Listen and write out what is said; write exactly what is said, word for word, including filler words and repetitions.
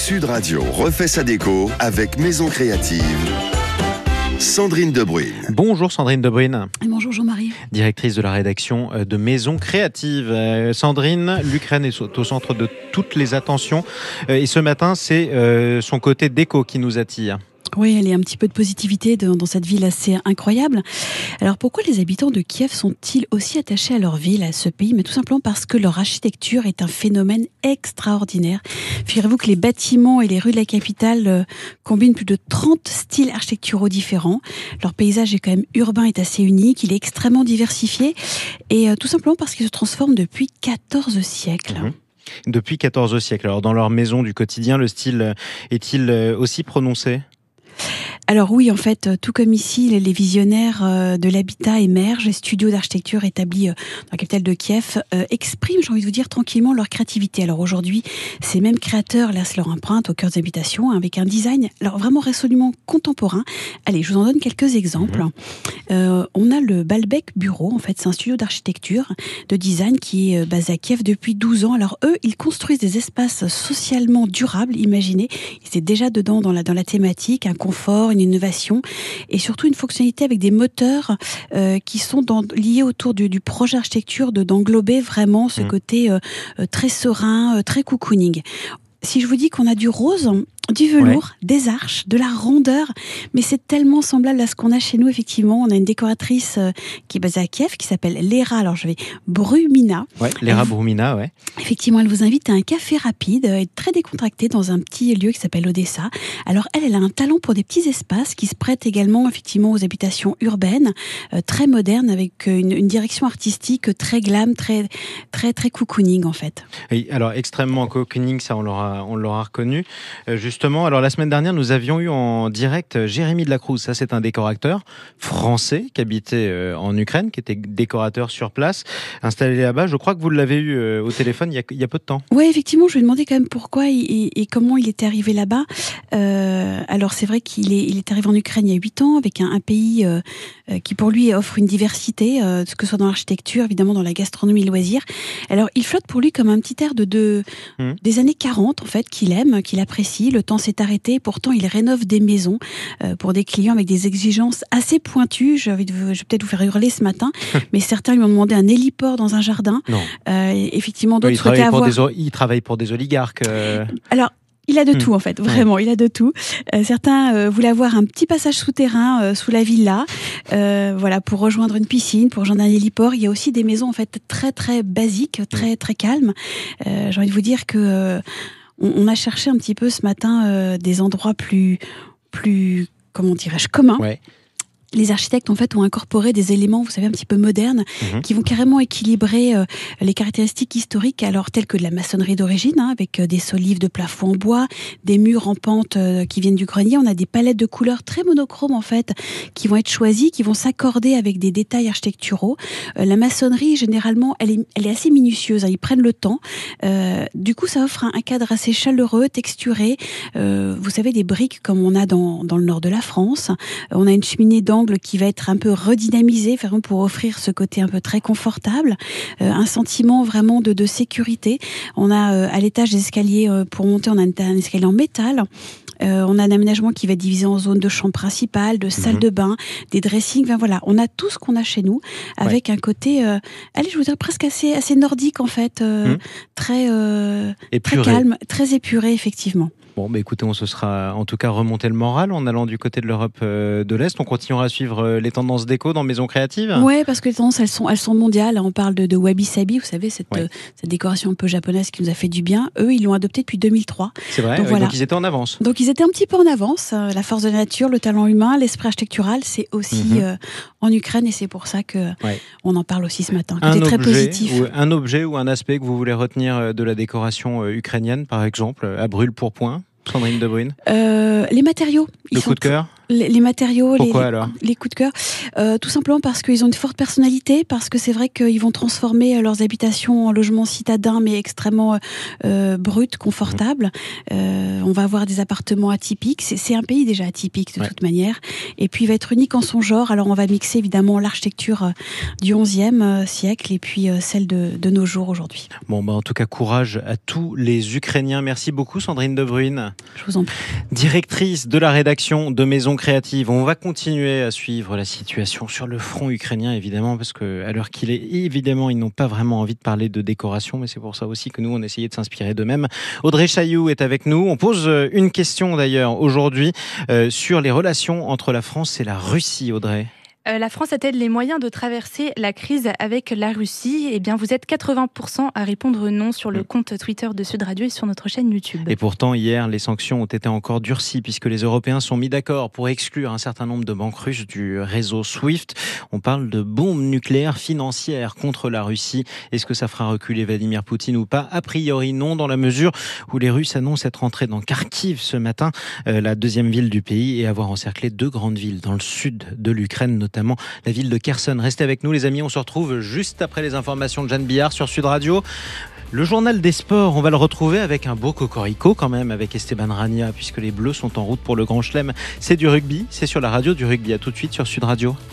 Sud Radio refait sa déco avec Maison Créative. Sandrine Debruyne. Bonjour Sandrine Debruyne. Bonjour Jean-Marie. Directrice de la rédaction de Maison Créative. Sandrine, l'Ukraine est au centre de toutes les attentions. Et ce matin, c'est son côté déco qui nous attire. Oui, il y a un petit peu de positivité dans cette ville assez incroyable. Alors pourquoi les habitants de Kiev sont-ils aussi attachés à leur ville, à ce pays ? Mais tout simplement parce que leur architecture est un phénomène extraordinaire. Figurez-vous que les bâtiments et les rues de la capitale combinent plus de trente styles architecturaux différents. Leur paysage est quand même urbain, est assez unique, il est extrêmement diversifié et tout simplement parce qu'il se transforme depuis quatorze siècles. Mmh. Depuis quatorze siècles. Alors dans leur maison du quotidien, le style est-il aussi prononcé ? Alors oui, en fait, tout comme ici, les visionnaires de l'habitat émergent. Les studios d'architecture établis dans la capitale de Kiev expriment, j'ai envie de vous dire, tranquillement leur créativité. Alors aujourd'hui, ces mêmes créateurs laissent leur empreinte au cœur des habitations avec un design alors vraiment résolument contemporain. Allez, je vous en donne quelques exemples. Mmh. Euh, on a le Balbec Bureau, en fait, c'est un studio d'architecture, de design qui est basé à Kiev depuis douze ans. Alors eux, ils construisent des espaces socialement durables, imaginez. Ils étaient déjà dedans dans la, dans la thématique, un confort, une innovation et surtout une fonctionnalité avec des moteurs euh, qui sont dans, liés autour du, du projet architecture de, d'englober vraiment ce mmh. côté euh, très serein, euh, très cocooning. Si je vous dis qu'on a du rose, du velours, ouais. des arches, de la rondeur, mais c'est tellement semblable à ce qu'on a chez nous, effectivement. On a une décoratrice euh, qui est basée à Kiev, qui s'appelle Lera, alors je vais, Brumina. Ouais, Lera Brumina, ouais. Effectivement, elle vous invite à un café rapide et très décontracté dans un petit lieu qui s'appelle Odessa. Alors elle, elle a un talent pour des petits espaces qui se prêtent également, effectivement, aux habitations urbaines, euh, très modernes, avec une, une direction artistique très glam, très, très, très cocooning, en fait. Oui, alors extrêmement cocooning, ça on l'aura, on l'aura reconnu. Euh, Justement, alors la semaine dernière, nous avions eu en direct Jérémy de la Cruz. Ça, c'est un décorateur français qui habitait euh, en Ukraine, qui était décorateur sur place, installé là-bas. Je crois que vous l'avez eu euh, au téléphone il y, a, il y a peu de temps. Oui, effectivement, je lui ai demandé quand même pourquoi et, et, et comment il était arrivé là-bas. Euh, alors, c'est vrai qu'il est, il est arrivé en Ukraine il y a huit ans, avec un, un pays euh, qui, pour lui, offre une diversité, euh, que ce soit dans l'architecture, évidemment, dans la gastronomie et loisirs. Alors, il flotte pour lui comme un petit air de, de, mmh. des années quarante, en fait, qu'il aime, qu'il apprécie. Le temps s'est arrêté. Pourtant, il rénove des maisons euh, pour des clients avec des exigences assez pointues. J'ai envie de vous, je vais peut-être vous faire hurler ce matin, mais certains lui ont demandé un héliport dans un jardin. Non. Euh, effectivement, d'autres oui, il souhaitaient avoir... Des, il travaille pour des oligarques. Euh... Alors, il a de mmh. tout, en fait, vraiment, ouais. il a de tout. Euh, certains euh, voulaient avoir un petit passage souterrain euh, sous la villa, euh, voilà, pour rejoindre une piscine, pour rejoindre un héliport. Il y a aussi des maisons, en fait, très, très basiques, très, très calmes. Euh, j'ai envie de vous dire que... Euh, on a cherché un petit peu ce matin euh, des endroits plus, plus, comment dirais-je, communs. Ouais. Les architectes, en fait, ont incorporé des éléments, vous savez, un petit peu modernes, mmh. qui vont carrément équilibrer euh, les caractéristiques historiques, alors telles que de la maçonnerie d'origine, hein, avec euh, des solives de plafond en bois, des murs en pente euh, qui viennent du grenier. On a des palettes de couleurs très monochromes, en fait, qui vont être choisies, qui vont s'accorder avec des détails architecturaux. Euh, la maçonnerie, généralement, elle est, elle est assez minutieuse, hein, ils prennent le temps. Euh, du coup, ça offre un, un cadre assez chaleureux, texturé. Euh, vous savez, des briques comme on a dans, dans le nord de la France. Euh, on a une cheminée d'angle qui va être un peu redynamisé vraiment pour offrir ce côté un peu très confortable, euh, un sentiment vraiment de, de sécurité. On a euh, à l'étage des escaliers euh, pour monter, on a un, un escalier en métal. Euh, on a un aménagement qui va être divisé en zones de chambre principale, de salle mmh. de bain, des dressings. Enfin, voilà, on a tout ce qu'on a chez nous avec ouais. un côté, euh, allez, je vous dirais presque assez, assez nordique en fait, euh, mmh. très, euh, très calme, très épuré effectivement. Bon, bah écoutez, on se sera en tout cas remonté le moral en allant du côté de l'Europe euh, de l'Est. On continuera à suivre euh, les tendances déco dans Maison Créative. Oui, parce que les tendances, elles sont, elles sont mondiales. On parle de, de wabi-sabi, vous savez, cette, ouais. euh, cette décoration un peu japonaise qui nous a fait du bien. Eux, ils l'ont adoptée depuis deux mille trois. C'est vrai, donc, ouais, voilà. donc ils étaient en avance. Donc ils étaient un petit peu en avance. Euh, la force de la nature, le talent humain, l'esprit architectural, c'est aussi mm-hmm. euh, en Ukraine et c'est pour ça qu'on ouais. en parle aussi ce matin. Un très objet, positif. Ou, un objet ou un aspect que vous voulez retenir de la décoration euh, ukrainienne, par exemple, à brûle-pourpoint, Sandrine Debruyne. Euh, les matériaux. Le coup de cœur. les, les matériaux, Pourquoi, les, alors les coups de cœur, euh, tout simplement parce qu'ils ont une forte personnalité, parce que c'est vrai qu'ils vont transformer leurs habitations en logements citadins, mais extrêmement euh, bruts, confortables. Mmh. Euh, on va avoir des appartements atypiques. C'est, c'est un pays déjà atypique de ouais. toute manière. Et puis il va être unique en son genre. Alors on va mixer évidemment l'architecture du onzième siècle et puis celle de, de nos jours aujourd'hui. Bon, bah en tout cas, courage à tous les Ukrainiens. Merci beaucoup, Sandrine De Bruyne. Je vous en prie. Directrice de la rédaction de Maison Créative. On va continuer à suivre la situation sur le front ukrainien, évidemment, parce que à l'heure qu'il est, évidemment, ils n'ont pas vraiment envie de parler de décoration, mais c'est pour ça aussi que nous, on essayait de s'inspirer d'eux-mêmes. Audrey Chailloux est avec nous. On pose une question d'ailleurs aujourd'hui euh, sur les relations entre la France et la Russie, Audrey. Euh, la France a-t-elle les moyens de traverser la crise avec la Russie ? Eh bien, vous êtes quatre-vingts pour cent à répondre non sur le compte Twitter de Sud Radio et sur notre chaîne YouTube. Et pourtant, hier, les sanctions ont été encore durcies puisque les Européens sont mis d'accord pour exclure un certain nombre de banques russes du réseau SWIFT. On parle de bombes nucléaires financières contre la Russie. Est-ce que ça fera reculer Vladimir Poutine ou pas ? A priori, non, dans la mesure où les Russes annoncent être entrés dans Kharkiv ce matin, euh, la deuxième ville du pays, et avoir encerclé deux grandes villes dans le sud de l'Ukraine, notamment notamment la ville de Kherson. Restez avec nous les amis, on se retrouve juste après les informations de Jeanne Billard sur Sud Radio. Le journal des sports, on va le retrouver avec un beau cocorico quand même, avec Esteban Rania, puisque les Bleus sont en route pour le Grand Chelem. C'est du rugby, c'est sur la radio du rugby. À tout de suite sur Sud Radio.